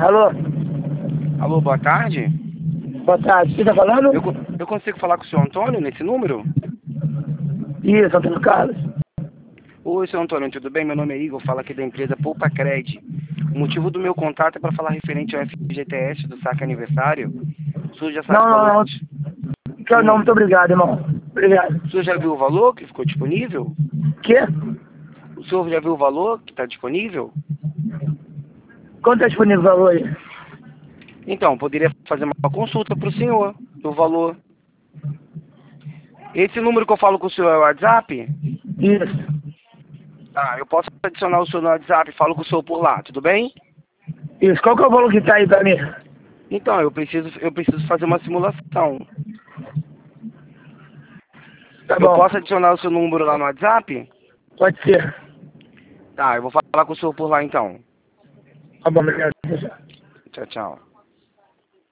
Alô? Alô, boa tarde. Boa tarde. Quem tá falando? Eu consigo falar com o senhor Antônio nesse número? Isso, Antônio Carlos. Oi, senhor Antônio, tudo bem? Meu nome é Igor, falo aqui da empresa Poupa Cred. O motivo do meu contato é para falar referente ao FGTS do saque aniversário. O senhor já sabe o valor? Não, muito obrigado, irmão. Obrigado. O senhor já viu o valor que ficou disponível? Quê? O senhor já viu o valor que está disponível? Quanto tá disponível o valor aí? Então, poderia fazer uma consulta para o senhor do valor. Esse número que eu falo com o senhor é o WhatsApp? Isso. Tá, eu posso adicionar o senhor no WhatsApp e falo com o senhor por lá, tudo bem? Isso. Qual que é o valor que tá aí pra mim? Então, eu preciso fazer uma simulação. Tá Eu bom. posso adicionar o seu número lá no WhatsApp? Pode ser. Tá, eu vou falar com o senhor por lá então. Tá bom, obrigado. Tchau, tchau.